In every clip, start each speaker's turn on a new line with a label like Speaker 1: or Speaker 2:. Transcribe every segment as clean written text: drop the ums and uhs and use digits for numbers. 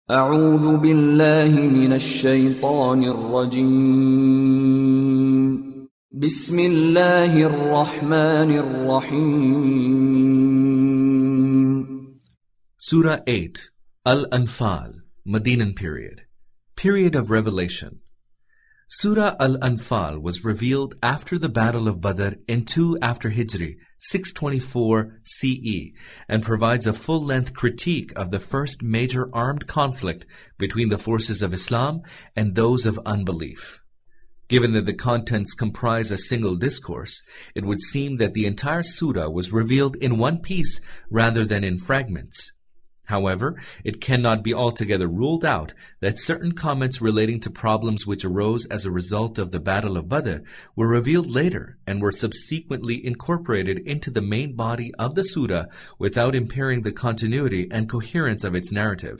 Speaker 1: أعوذ بالله من الشيطان الرجيم بسم الله الرحمن الرحيم
Speaker 2: Surah 8, Al-Anfal, Medinan period. Period of revelation. Surah Al-Anfal was revealed after the Battle of Badr in 2 after Hijri, 624 CE, and provides a full-length critique of the first major armed conflict between the forces of Islam and those of unbelief. Given that the contents comprise a single discourse, it would seem that the entire surah was revealed in one piece rather than in fragments. However, it cannot be altogether ruled out that certain comments relating to problems which arose as a result of the Battle of Badr were revealed later and were subsequently incorporated into the main body of the surah without impairing the continuity and coherence of its narrative.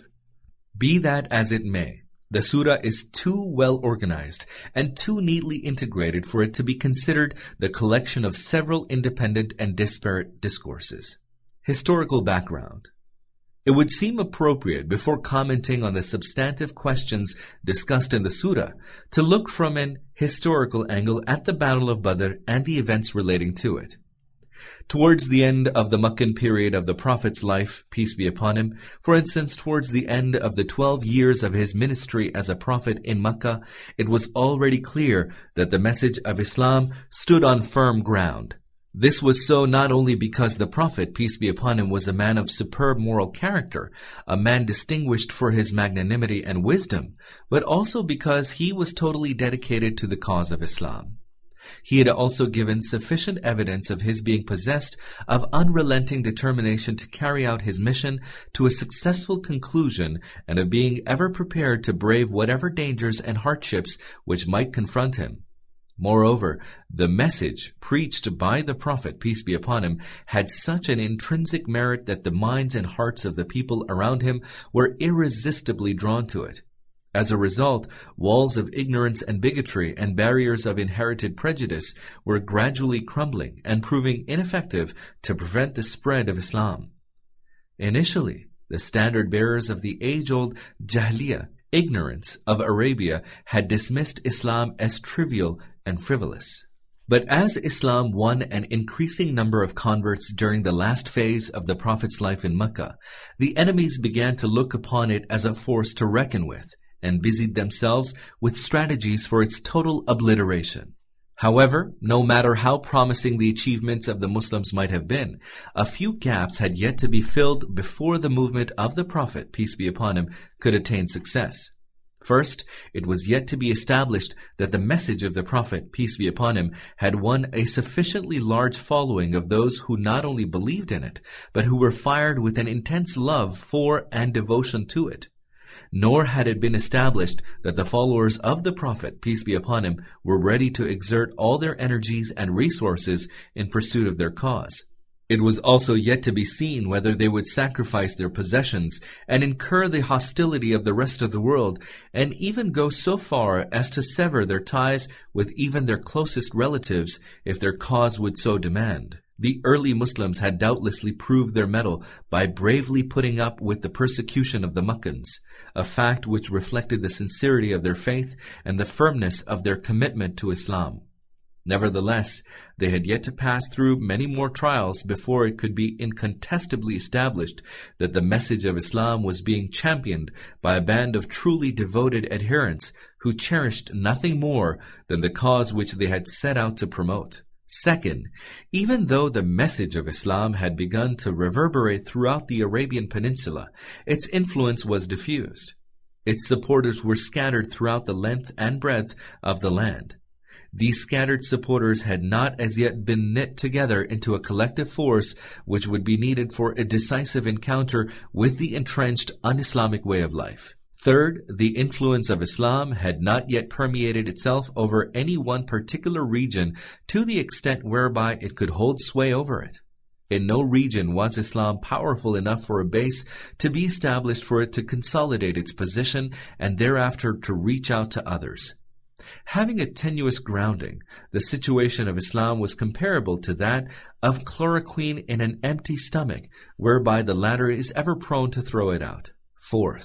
Speaker 2: Be that as it may, the surah is too well organized and too neatly integrated for it to be considered the collection of several independent and disparate discourses. Historical background. It would seem appropriate, before commenting on the substantive questions discussed in the surah, to look from an historical angle at the Battle of Badr and the events relating to it. Towards the end of the Meccan period of the Prophet's life, peace be upon him, for instance, towards the end of the 12 years of his ministry as a prophet in Mecca, it was already clear that the message of Islam stood on firm ground. This was so not only because the Prophet, peace be upon him, was a man of superb moral character, a man distinguished for his magnanimity and wisdom, but also because he was totally dedicated to the cause of Islam. He had also given sufficient evidence of his being possessed of unrelenting determination to carry out his mission to a successful conclusion and of being ever prepared to brave whatever dangers and hardships which might confront him. Moreover, the message preached by the Prophet, peace be upon him, had such an intrinsic merit that the minds and hearts of the people around him were irresistibly drawn to it. As a result, walls of ignorance and bigotry and barriers of inherited prejudice were gradually crumbling and proving ineffective to prevent the spread of Islam. Initially, the standard-bearers of the age-old Jahiliyyah, ignorance of Arabia, had dismissed Islam as trivial and frivolous. But as Islam won an increasing number of converts during the last phase of the Prophet's life in Mecca, the enemies began to look upon it as a force to reckon with, and busied themselves with strategies for its total obliteration. However, no matter how promising the achievements of the Muslims might have been, a few gaps had yet to be filled before the movement of the Prophet, peace be upon him, could attain success. First, it was yet to be established that the message of the Prophet, peace be upon him, had won a sufficiently large following of those who not only believed in it, but who were fired with an intense love for and devotion to it. Nor had it been established that the followers of the Prophet, peace be upon him, were ready to exert all their energies and resources in pursuit of their cause. It was also yet to be seen whether they would sacrifice their possessions and incur the hostility of the rest of the world, and even go so far as to sever their ties with even their closest relatives if their cause would so demand. The early Muslims had doubtlessly proved their mettle by bravely putting up with the persecution of the Meccans, a fact which reflected the sincerity of their faith and the firmness of their commitment to Islam. Nevertheless, they had yet to pass through many more trials before it could be incontestably established that the message of Islam was being championed by a band of truly devoted adherents who cherished nothing more than the cause which they had set out to promote. Second, even though the message of Islam had begun to reverberate throughout the Arabian Peninsula, its influence was diffused. Its supporters were scattered throughout the length and breadth of the land. These scattered supporters had not as yet been knit together into a collective force which would be needed for a decisive encounter with the entrenched un-Islamic way of life. Third, the influence of Islam had not yet permeated itself over any one particular region to the extent whereby it could hold sway over it. In no region was Islam powerful enough for a base to be established for it to consolidate its position and thereafter to reach out to others. Having a tenuous grounding, the situation of Islam was comparable to that of chloroquine in an empty stomach, whereby the latter is ever prone to throw it out. Fourth,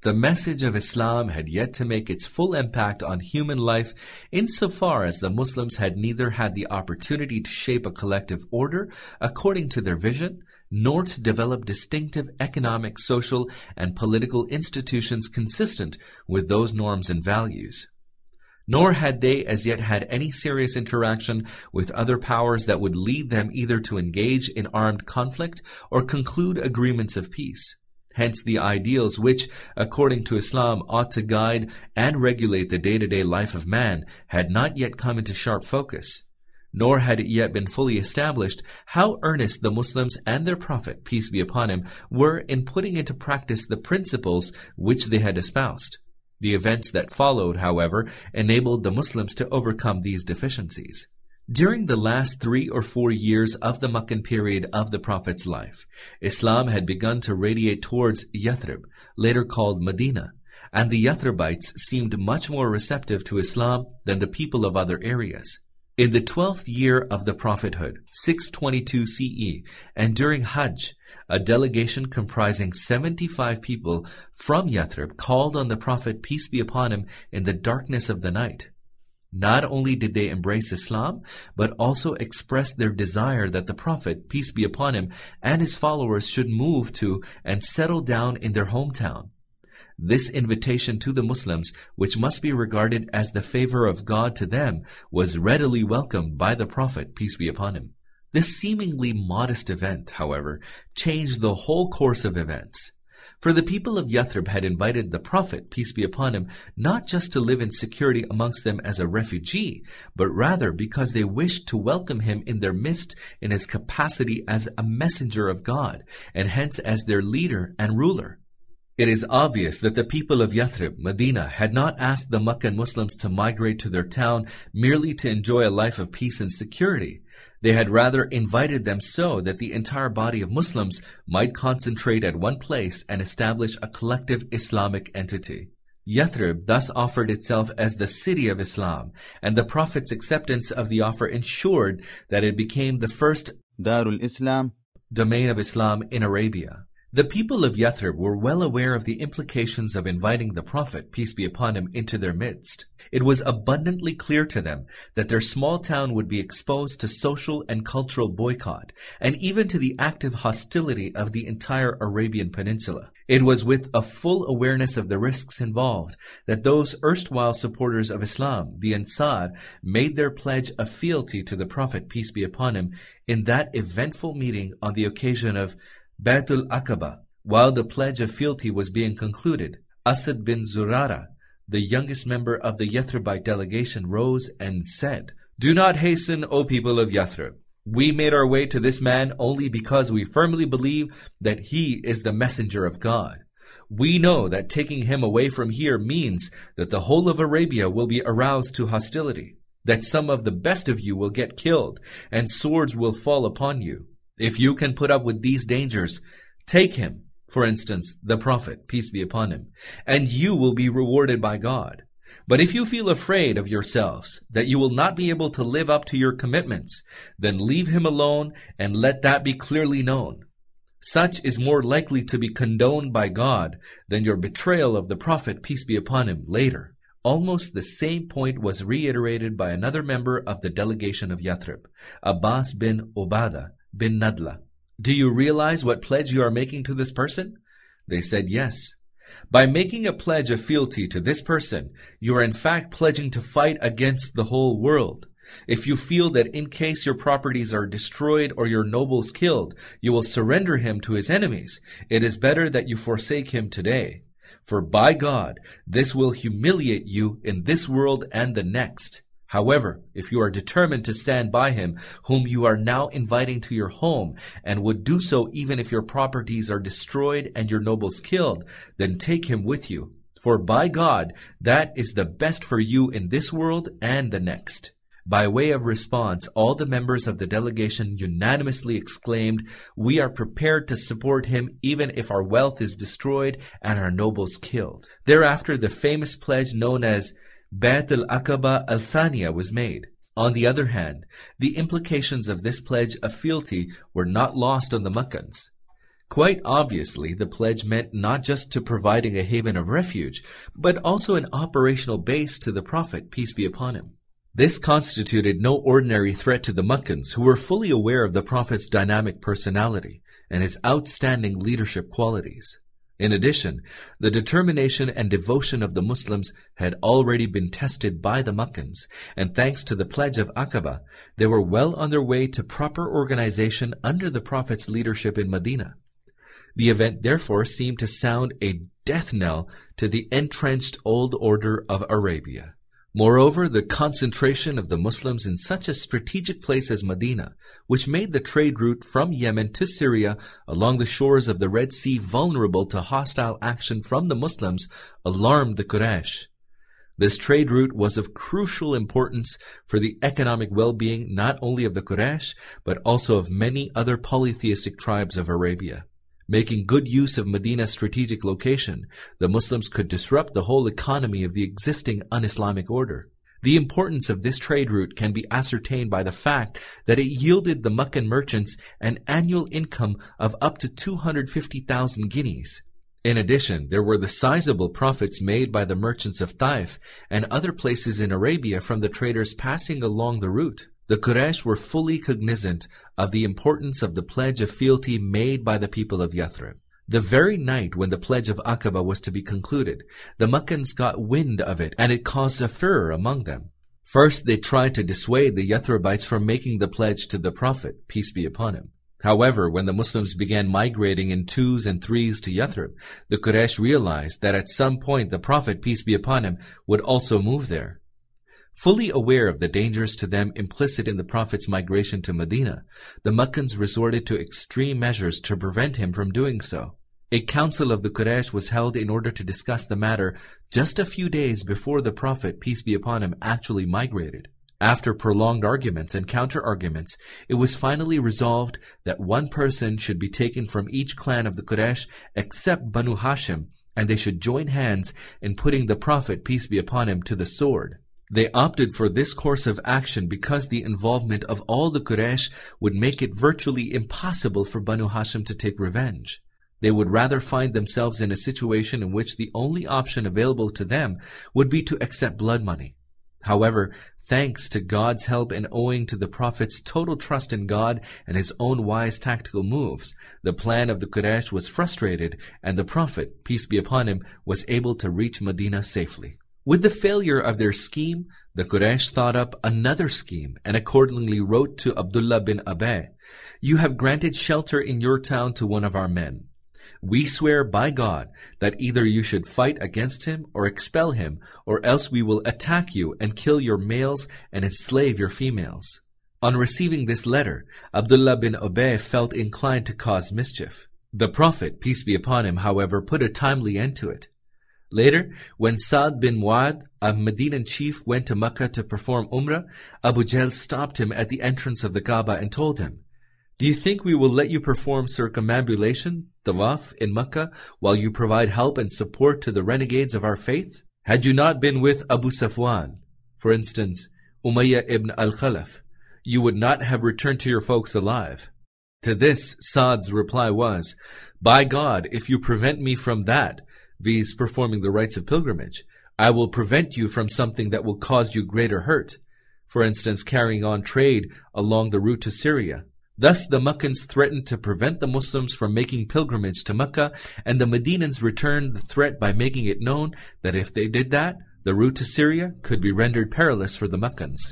Speaker 2: The message of Islam had yet to make its full impact on human life insofar as the Muslims had neither had the opportunity to shape a collective order according to their vision, nor to develop distinctive economic, social, and political institutions consistent with those norms and values. Nor had they as yet had any serious interaction with other powers that would lead them either to engage in armed conflict or conclude agreements of peace. Hence the ideals which, according to Islam, ought to guide and regulate the day-to-day life of man had not yet come into sharp focus. Nor had it yet been fully established how earnest the Muslims and their Prophet, peace be upon him, were in putting into practice the principles which they had espoused. The events that followed, however, enabled the Muslims to overcome these deficiencies. During the last 3 or 4 years of the Meccan period of the Prophet's life, Islam had begun to radiate towards Yathrib, later called Medina, and the Yathribites seemed much more receptive to Islam than the people of other areas. In the 12th year of the prophethood, 622 CE, and during Hajj, a delegation comprising 75 people from Yathrib called on the Prophet, peace be upon him, in the darkness of the night. Not only did they embrace Islam, but also expressed their desire that the Prophet, peace be upon him, and his followers should move to and settle down in their hometown. This invitation to the Muslims, which must be regarded as the favor of God to them, was readily welcomed by the Prophet, peace be upon him. This seemingly modest event, however, changed the whole course of events. For the people of Yathrib had invited the Prophet, peace be upon him, not just to live in security amongst them as a refugee, but rather because they wished to welcome him in their midst in his capacity as a messenger of God, and hence as their leader and ruler. It is obvious that the people of Yathrib, Medina, had not asked the Meccan Muslims to migrate to their town merely to enjoy a life of peace and security. They had rather invited them so that the entire body of Muslims might concentrate at one place and establish a collective Islamic entity. Yathrib thus offered itself as the city of Islam, and the Prophet's acceptance of the offer ensured that it became the first
Speaker 3: Darul Islam
Speaker 2: domain of Islam in Arabia. The people of Yathrib were well aware of the implications of inviting the Prophet, peace be upon him, into their midst. It was abundantly clear to them that their small town would be exposed to social and cultural boycott, and even to the active hostility of the entire Arabian Peninsula. It was with a full awareness of the risks involved that those erstwhile supporters of Islam, the Ansar, made their pledge of fealty to the Prophet, peace be upon him, in that eventful meeting on the occasion of Baytul Aqaba. While the pledge of fealty was being concluded, Asad bin Zurara, the youngest member of the Yathribite delegation, rose and said, "Do not hasten, O people of Yathrib. We made our way to this man only because we firmly believe that he is the messenger of God. We know that taking him away from here means that the whole of Arabia will be aroused to hostility, that some of the best of you will get killed, and swords will fall upon you. If you can put up with these dangers, take him, for instance, the Prophet, peace be upon him, and you will be rewarded by God. But if you feel afraid of yourselves, that you will not be able to live up to your commitments, then leave him alone and let that be clearly known. Such is more likely to be condoned by God than your betrayal of the Prophet, peace be upon him, later." Almost the same point was reiterated by another member of the delegation of Yathrib, Abbas bin Ubadah bin Nadla. "Do you realize what pledge you are making to this person?" They said yes. "By making a pledge of fealty to this person, you are in fact pledging to fight against the whole world. If you feel that in case your properties are destroyed or your nobles killed, you will surrender him to his enemies, it is better that you forsake him today. For by God, this will humiliate you in this world and the next. However, if you are determined to stand by him, whom you are now inviting to your home, and would do so even if your properties are destroyed and your nobles killed, then take him with you. For by God, that is the best for you in this world and the next." By way of response, all the members of the delegation unanimously exclaimed, "We are prepared to support him even if our wealth is destroyed and our nobles killed." Thereafter, the famous pledge known as Bayt al-Aqaba al-Thaniya was made. On the other hand, the implications of this pledge of fealty were not lost on the Meccans. Quite obviously, the pledge meant not just to providing a haven of refuge, but also an operational base to the Prophet, peace be upon him. This constituted no ordinary threat to the Meccans, who were fully aware of the Prophet's dynamic personality and his outstanding leadership qualities. In addition, the determination and devotion of the Muslims had already been tested by the Meccans, and thanks to the pledge of Aqaba, they were well on their way to proper organization under the Prophet's leadership in Medina. The event therefore seemed to sound a death knell to the entrenched old order of Arabia. Moreover, the concentration of the Muslims in such a strategic place as Medina, which made the trade route from Yemen to Syria along the shores of the Red Sea vulnerable to hostile action from the Muslims, alarmed the Quraysh. This trade route was of crucial importance for the economic well-being not only of the Quraysh, but also of many other polytheistic tribes of Arabia. Making good use of Medina's strategic location, the Muslims could disrupt the whole economy of the existing un-Islamic order. The importance of this trade route can be ascertained by the fact that it yielded the Meccan merchants an annual income of up to 250,000 guineas. In addition, there were the sizable profits made by the merchants of Taif and other places in Arabia from the traders passing along the route. The Quraysh were fully cognizant of the importance of the pledge of fealty made by the people of Yathrib. The very night when the pledge of Aqaba was to be concluded, the Meccans got wind of it, and it caused a furor among them. First, they tried to dissuade the Yathribites from making the pledge to the Prophet, peace be upon him. However, when the Muslims began migrating in twos and threes to Yathrib, the Quraysh realized that at some point the Prophet, peace be upon him, would also move there. Fully aware of the dangers to them implicit in the Prophet's migration to Medina, the Meccans resorted to extreme measures to prevent him from doing so. A council of the Quraysh was held in order to discuss the matter just a few days before the Prophet, peace be upon him, actually migrated. After prolonged arguments and counter-arguments, it was finally resolved that one person should be taken from each clan of the Quraysh except Banu Hashim, and they should join hands in putting the Prophet, peace be upon him, to the sword. They opted for this course of action because the involvement of all the Quraysh would make it virtually impossible for Banu Hashim to take revenge. They would rather find themselves in a situation in which the only option available to them would be to accept blood money. However, thanks to God's help and owing to the Prophet's total trust in God and his own wise tactical moves, the plan of the Quraysh was frustrated, and the Prophet, peace be upon him, was able to reach Medina safely. With the failure of their scheme, the Quraysh thought up another scheme and accordingly wrote to Abdullah bin Abay, "You have granted shelter in your town to one of our men. We swear by God that either you should fight against him or expel him, or else we will attack you and kill your males and enslave your females." On receiving this letter, Abdullah bin Ubay felt inclined to cause mischief. The Prophet, peace be upon him, however, put a timely end to it. Later, when Sa'd bin Mu'adh, a Medinan chief, went to Mecca to perform Umrah, Abu Jahl stopped him at the entrance of the Kaaba and told him, "Do you think we will let you perform circumambulation, tawaf, in Mecca while you provide help and support to the renegades of our faith? Had you not been with Abu Safwan, for instance, Umayyah ibn al-Khalaf, you would not have returned to your folks alive." To this, Sa'd's reply was, "By God, if you prevent me from that, viz. Performing the rites of pilgrimage, I will prevent you from something that will cause you greater hurt, for instance, carrying on trade along the route to Syria." Thus the Meccans threatened to prevent the Muslims from making pilgrimage to Mecca, and the Medinans returned the threat by making it known that if they did that, the route to Syria could be rendered perilous for the Meccans.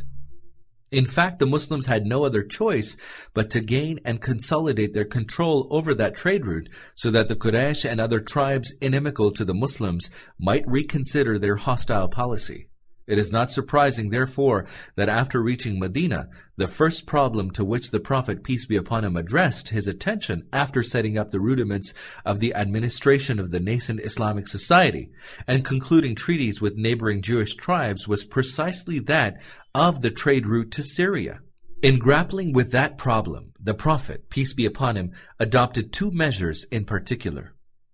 Speaker 2: In fact, the Muslims had no other choice but to gain and consolidate their control over that trade route so that the Quraysh and other tribes inimical to the Muslims might reconsider their hostile policy. It is not surprising, therefore, that after reaching Medina, the first problem to which the Prophet, peace be upon him, addressed his attention after setting up the rudiments of the administration of the nascent Islamic society and concluding treaties with neighboring Jewish tribes was precisely that of the trade route to Syria. In grappling with that problem, the Prophet, peace be upon him, adopted two measures in particular.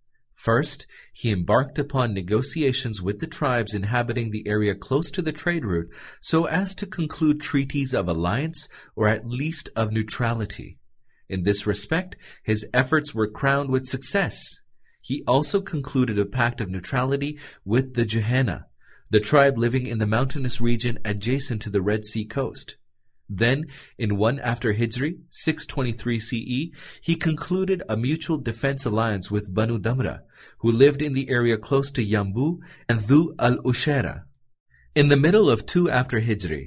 Speaker 2: First, he embarked upon negotiations with the tribes inhabiting the area close to the trade route so as to conclude treaties of alliance or at least of neutrality. In this respect, his efforts were crowned with success. He also concluded a pact of neutrality with the Juhayna, the tribe living in the mountainous region adjacent to the Red Sea coast. Then, in 1 after Hijri, 623 CE, he concluded a mutual defense alliance with Banu Damra, who lived in the area close to Yambu and Dhu al-Ushaira. In the middle of 2 after Hijri,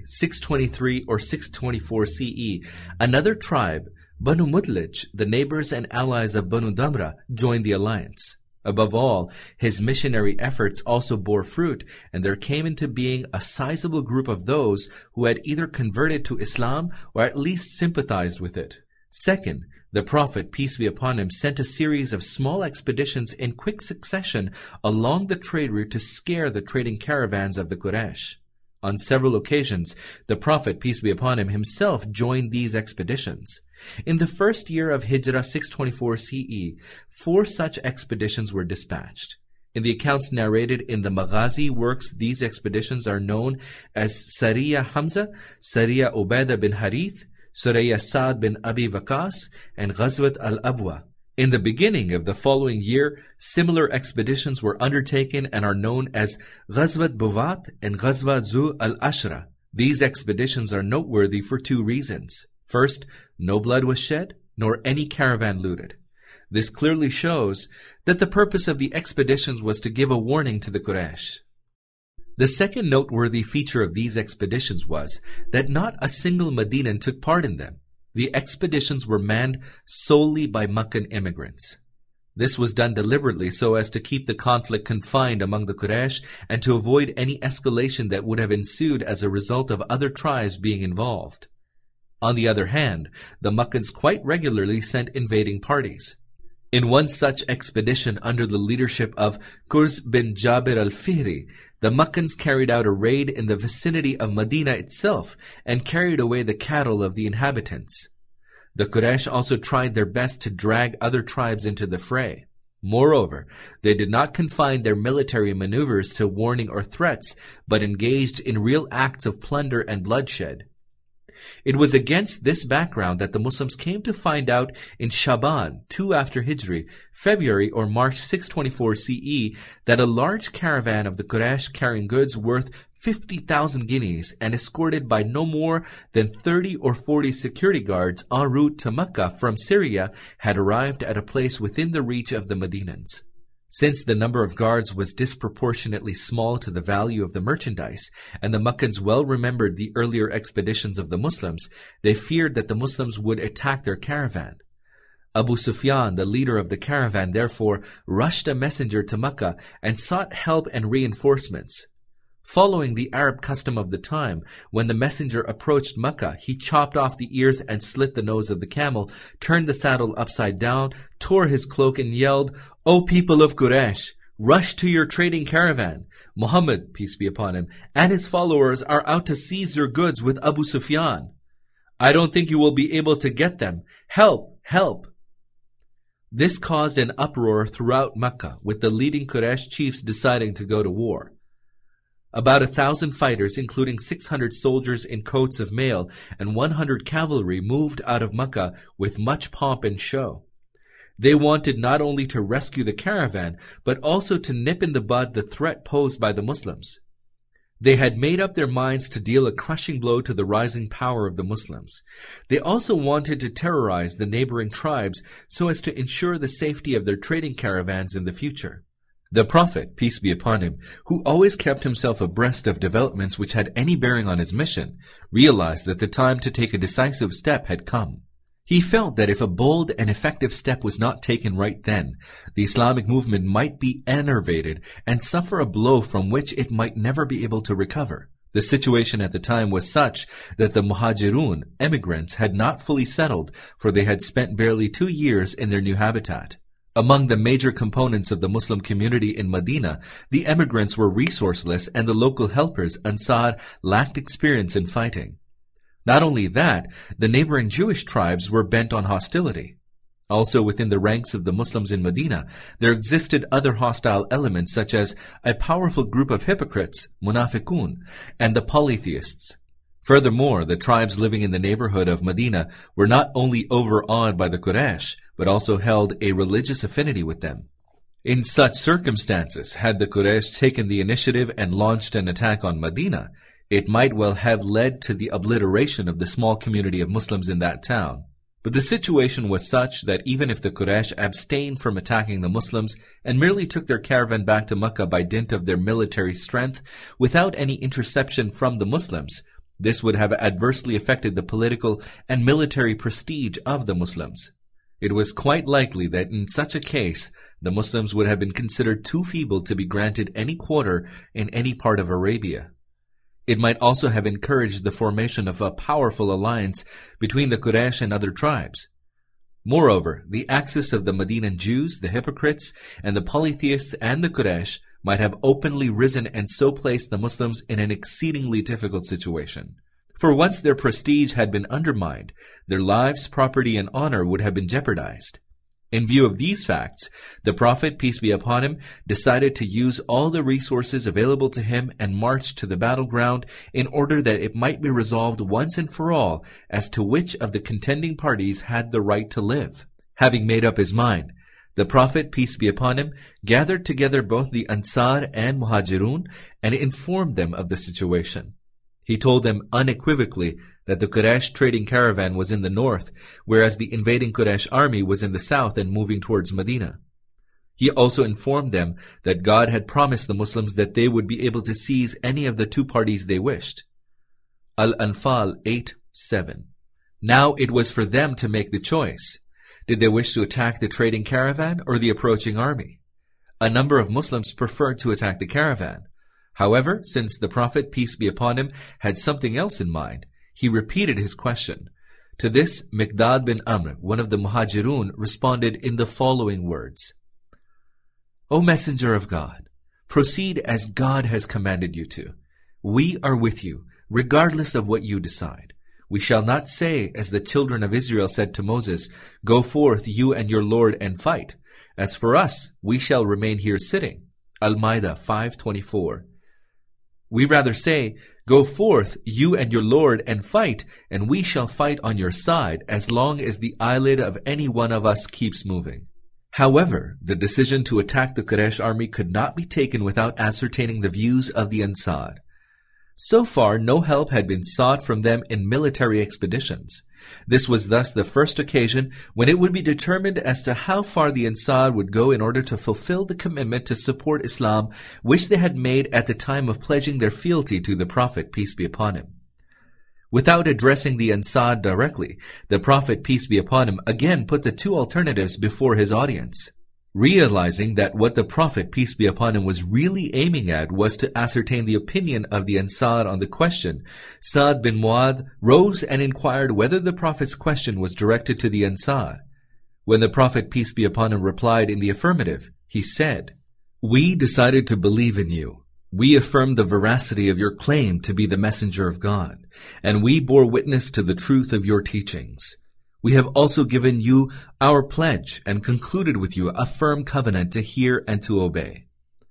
Speaker 2: 623 or 624 CE, another tribe, Banu Mudlij, the neighbors and allies of Banu Damra, joined the alliance. Above all, his missionary efforts also bore fruit, and there came into being a sizable group of those who had either converted to Islam or at least sympathized with it. Second, the Prophet, peace be upon him, sent a series of small expeditions in quick succession along the trade route to scare the trading caravans of the Quraysh. On several occasions, the Prophet, peace be upon him, himself joined these expeditions. In the first year of Hijrah 624 CE, 4 such expeditions were dispatched. In the accounts narrated in the Maghazi works, these expeditions are known as Sariya Hamza, Sariya Ubaidah bin Harith, Suraya Sa'd bin Abi Waqas, and Ghazwat al-Abwa. In the beginning of the following year, similar expeditions were undertaken and are known as Ghazwat Buvat and Ghazwat Zu al-Ashra. These expeditions are noteworthy for 2 reasons. First, no blood was shed, nor any caravan looted. This clearly shows that the purpose of the expeditions was to give a warning to the Quraysh. The second noteworthy feature of these expeditions was that not a single Medinan took part in them. The expeditions were manned solely by Meccan immigrants. This was done deliberately so as to keep the conflict confined among the Quraysh and to avoid any escalation that would have ensued as a result of other tribes being involved. On the other hand, the Meccans quite regularly sent invading parties. In one such expedition under the leadership of Qurs bin Jabir al-Fihri, the Meccans carried out a raid in the vicinity of Medina itself and carried away the cattle of the inhabitants. The Quraysh also tried their best to drag other tribes into the fray. Moreover, they did not confine their military maneuvers to warning or threats, but engaged in real acts of plunder and bloodshed. It was against this background that the Muslims came to find out in Shaban, 2 after Hijri, February or March 624 CE, that a large caravan of the Quraysh carrying goods worth 50,000 guineas and escorted by no more than 30 or 40 security guards en route to Mecca from Syria had arrived at a place within the reach of the Medinans. Since the number of guards was disproportionately small to the value of the merchandise, and the Meccans well remembered the earlier expeditions of the Muslims, they feared that the Muslims would attack their caravan. Abu Sufyan, the leader of the caravan, therefore rushed a messenger to Mecca and sought help and reinforcements. Following the Arab custom of the time, when the messenger approached Mecca, he chopped off the ears and slit the nose of the camel, turned the saddle upside down, tore his cloak and yelled, "O people of Quraysh, rush to your trading caravan. Muhammad, peace be upon him, and his followers are out to seize your goods with Abu Sufyan. I don't think you will be able to get them. Help! Help!" This caused an uproar throughout Mecca, with the leading Quraysh chiefs deciding to go to war. About 1,000 fighters, including 600 soldiers in coats of mail and 100 cavalry, moved out of Mecca with much pomp and show. They wanted not only to rescue the caravan, but also to nip in the bud the threat posed by the Muslims. They had made up their minds to deal a crushing blow to the rising power of the Muslims. They also wanted to terrorize the neighboring tribes so as to ensure the safety of their trading caravans in the future. The Prophet, peace be upon him, who always kept himself abreast of developments which had any bearing on his mission, realized that the time to take a decisive step had come. He felt that if a bold and effective step was not taken right then, the Islamic movement might be enervated and suffer a blow from which it might never be able to recover. The situation at the time was such that the Muhajirun, emigrants, had not fully settled, for they had spent barely 2 years in their new habitat. Among the major components of the Muslim community in Medina, the emigrants were resourceless and the local helpers, Ansar, lacked experience in fighting. Not only that, the neighboring Jewish tribes were bent on hostility. Also within the ranks of the Muslims in Medina, there existed other hostile elements such as a powerful group of hypocrites, munafiqun, and the polytheists. Furthermore, the tribes living in the neighborhood of Medina were not only overawed by the Quraysh, but also held a religious affinity with them. In such circumstances, had the Quraysh taken the initiative and launched an attack on Medina, it might well have led to the obliteration of the small community of Muslims in that town. But the situation was such that even if the Quraysh abstained from attacking the Muslims and merely took their caravan back to Mecca by dint of their military strength without any interception from the Muslims, this would have adversely affected the political and military prestige of the Muslims. It was quite likely that in such a case, the Muslims would have been considered too feeble to be granted any quarter in any part of Arabia. It might also have encouraged the formation of a powerful alliance between the Quraysh and other tribes. Moreover, the axis of the Medinan Jews, the hypocrites, and the polytheists and the Quraysh might have openly risen and so placed the Muslims in an exceedingly difficult situation. For once their prestige had been undermined, their lives, property, and honor would have been jeopardized. In view of these facts, the Prophet, peace be upon him, decided to use all the resources available to him and march to the battleground in order that it might be resolved once and for all as to which of the contending parties had the right to live. Having made up his mind, the Prophet, peace be upon him, gathered together both the Ansar and Muhajirun and informed them of the situation. He told them unequivocally that the Quraysh trading caravan was in the north, whereas the invading Quraysh army was in the south and moving towards Medina. He also informed them that God had promised the Muslims that they would be able to seize any of the two parties they wished. Al-Anfal 8:7. Now it was for them to make the choice. Did they wish to attack the trading caravan or the approaching army? A number of Muslims preferred to attack the caravan. However, since the Prophet, peace be upon him, had something else in mind, he repeated his question. To this, Miqdad bin Amr, one of the Muhajirun, responded in the following words: O Messenger of God, proceed as God has commanded you to. We are with you, regardless of what you decide. We shall not say, as the children of Israel said to Moses, Go forth, you and your Lord, and fight. As for us, we shall remain here sitting. Al-Ma'idah 5:24. We rather say, Go forth, you and your Lord, and fight, and we shall fight on your side as long as the eyelid of any one of us keeps moving. However, the decision to attack the Quraysh army could not be taken without ascertaining the views of the Ansar. So far, no help had been sought from them in military expeditions. This was thus the first occasion when it would be determined as to how far the Ansar would go in order to fulfill the commitment to support Islam which they had made at the time of pledging their fealty to the Prophet, peace be upon him. Without addressing the Ansar directly, the Prophet, peace be upon him, again put the two alternatives before his audience. Realizing that what the Prophet, peace be upon him, was really aiming at was to ascertain the opinion of the Ansar on the question, Sa'd bin Mu'adh rose and inquired whether the Prophet's question was directed to the Ansar. When the Prophet, peace be upon him, replied in the affirmative, he said, We decided to believe in you. We affirmed the veracity of your claim to be the messenger of God, and we bore witness to the truth of your teachings. We have also given you our pledge and concluded with you a firm covenant to hear and to obey.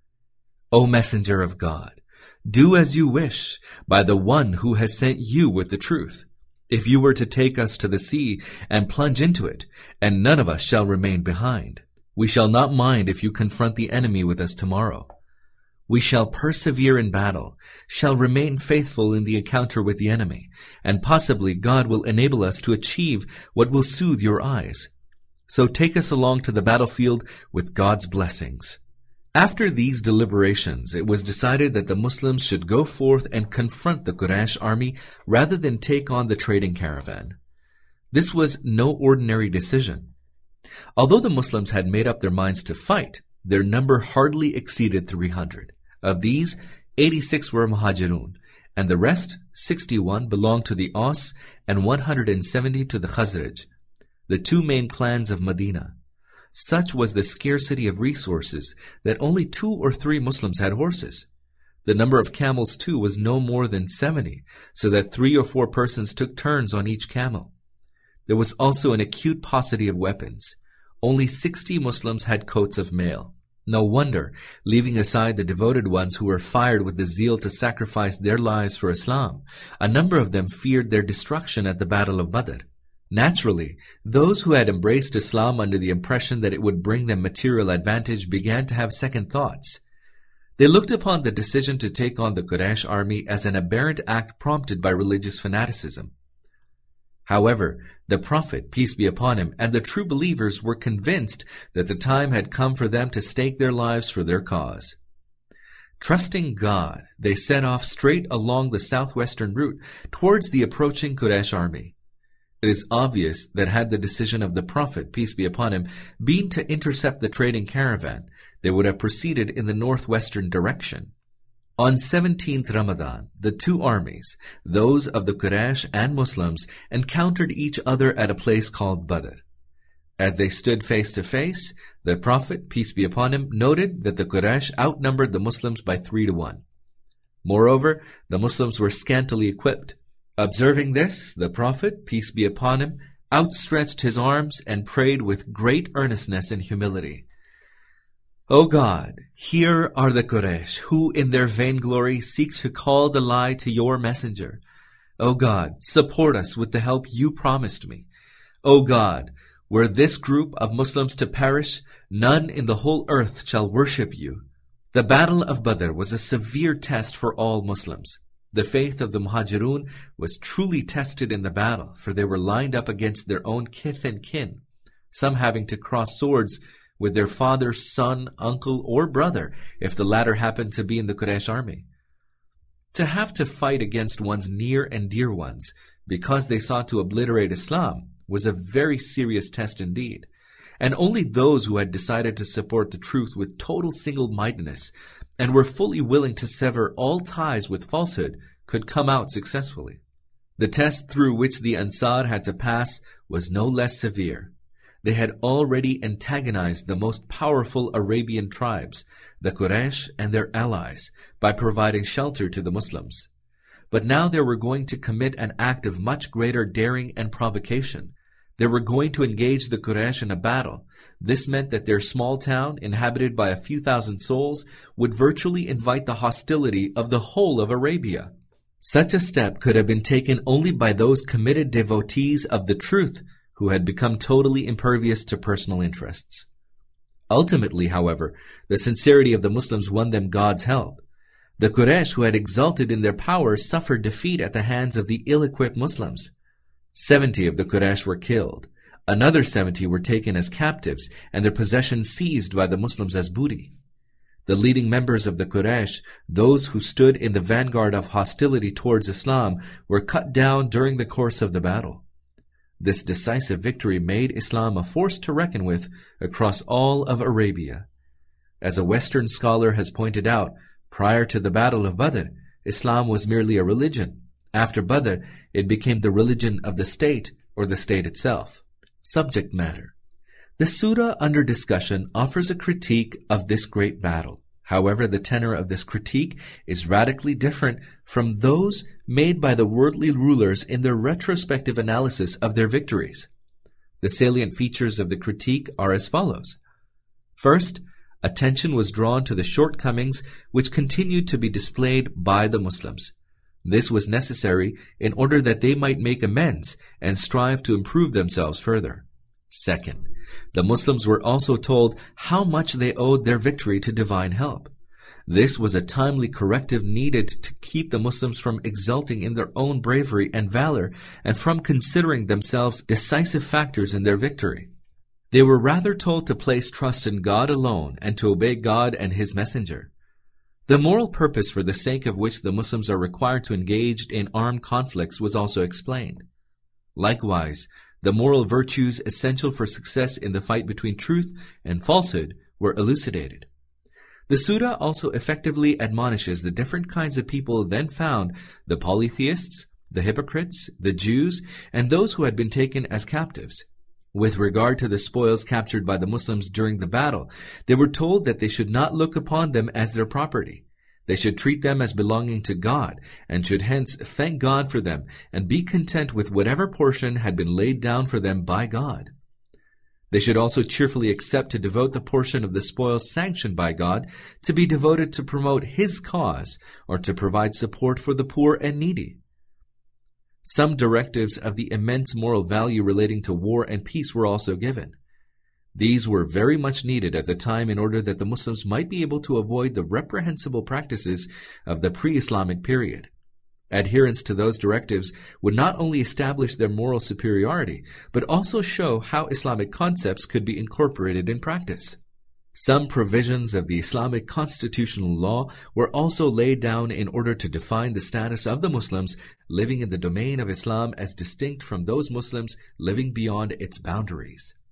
Speaker 2: O Messenger of God, do as you wish by the one who has sent you with the truth. If you were to take us to the sea and plunge into it, and none of us shall remain behind, we shall not mind if you confront the enemy with us tomorrow. We shall persevere in battle, shall remain faithful in the encounter with the enemy, and possibly God will enable us to achieve what will soothe your eyes. So take us along to the battlefield with God's blessings. After these deliberations, it was decided that the Muslims should go forth and confront the Quraysh army rather than take on the trading caravan. This was no ordinary decision. Although the Muslims had made up their minds to fight, their number hardly exceeded 300. Of these, 86 were Muhajirun, and the rest, 61, belonged to the Aus and 170 to the Khazraj, the two main clans of Medina. Such was the scarcity of resources that only 2 or 3 Muslims had horses. The number of camels, too, was no more than 70, so that 3 or 4 persons took turns on each camel. There was also an acute paucity of weapons. Only 60 Muslims had coats of mail. No wonder, leaving aside the devoted ones who were fired with the zeal to sacrifice their lives for Islam, a number of them feared their destruction at the Battle of Badr. Naturally, those who had embraced Islam under the impression that it would bring them material advantage began to have second thoughts. They looked upon the decision to take on the Quraysh army as an aberrant act prompted by religious fanaticism. However, the Prophet, peace be upon him, and the true believers were convinced that the time had come for them to stake their lives for their cause. Trusting God, they set off straight along the southwestern route towards the approaching Quraysh army. It is obvious that had the decision of the Prophet, peace be upon him, been to intercept the trading caravan, they would have proceeded in the northwestern direction. On 17th Ramadan, the two armies, those of the Quraysh and Muslims, encountered each other at a place called Badr. As they stood face to face, the Prophet, peace be upon him, noted that the Quraysh outnumbered the Muslims by 3-1. Moreover, the Muslims were scantily equipped. Observing this, the Prophet, peace be upon him, outstretched his arms and prayed with great earnestness and humility. O God, here are the Quraysh, who in their vainglory seek to call the lie to your messenger. O God, support us with the help you promised me. O God, were this group of Muslims to perish, none in the whole earth shall worship you. The Battle of Badr was a severe test for all Muslims. The faith of the Muhajirun was truly tested in the battle, for they were lined up against their own kith and kin, some having to cross swords with their father, son, uncle, or brother, if the latter happened to be in the Quraysh army. To have to fight against one's near and dear ones, because they sought to obliterate Islam, was a very serious test indeed, and only those who had decided to support the truth with total single-mindedness, and were fully willing to sever all ties with falsehood, could come out successfully. The test through which the Ansar had to pass was no less severe. They had already antagonized the most powerful Arabian tribes, the Quraysh and their allies, by providing shelter to the Muslims. But now they were going to commit an act of much greater daring and provocation. They were going to engage the Quraysh in a battle. This meant that their small town, inhabited by a few thousand souls, would virtually invite the hostility of the whole of Arabia. Such a step could have been taken only by those committed devotees of the truth who had become totally impervious to personal interests. Ultimately, however, the sincerity of the Muslims won them God's help. The Quraysh, who had exulted in their power, suffered defeat at the hands of the ill-equipped Muslims. 70 of the Quraysh were killed. Another 70 were taken as captives, and their possessions seized by the Muslims as booty. The leading members of the Quraysh, those who stood in the vanguard of hostility towards Islam, were cut down during the course of the battle. This decisive victory made Islam a force to reckon with across all of Arabia. As a Western scholar has pointed out, prior to the Battle of Badr, Islam was merely a religion. After Badr, it became the religion of the state, or the state itself. Subject matter. The surah under discussion offers a critique of this great battle. However, the tenor of this critique is radically different from those made by the worldly rulers in their retrospective analysis of their victories. The salient features of the critique are as follows. First, attention was drawn to the shortcomings which continued to be displayed by the Muslims. This was necessary in order that they might make amends and strive to improve themselves further. Second, the Muslims were also told how much they owed their victory to divine help. This was a timely corrective needed to keep the Muslims from exulting in their own bravery and valor and from considering themselves decisive factors in their victory. They were rather told to place trust in God alone and to obey God and His Messenger. The moral purpose for the sake of which the Muslims are required to engage in armed conflicts was also explained. Likewise, the moral virtues essential for success in the fight between truth and falsehood were elucidated. The surah also effectively admonishes the different kinds of people then found, the polytheists, the hypocrites, the Jews, and those who had been taken as captives. With regard to the spoils captured by the Muslims during the battle, they were told that they should not look upon them as their property. They should treat them as belonging to God, and should hence thank God for them, and be content with whatever portion had been laid down for them by God. They should also cheerfully accept to devote the portion of the spoils sanctioned by God to be devoted to promote His cause or to provide support for the poor and needy. Some directives of the immense moral value relating to war and peace were also given. These were very much needed at the time in order that the Muslims might be able to avoid the reprehensible practices of the pre-Islamic period. Adherence to those directives would not only establish their moral superiority, but also show how Islamic concepts could be incorporated in practice. Some provisions of the Islamic constitutional law were also laid down in order to define the status of the Muslims living in the domain of Islam as distinct from those Muslims living beyond its boundaries.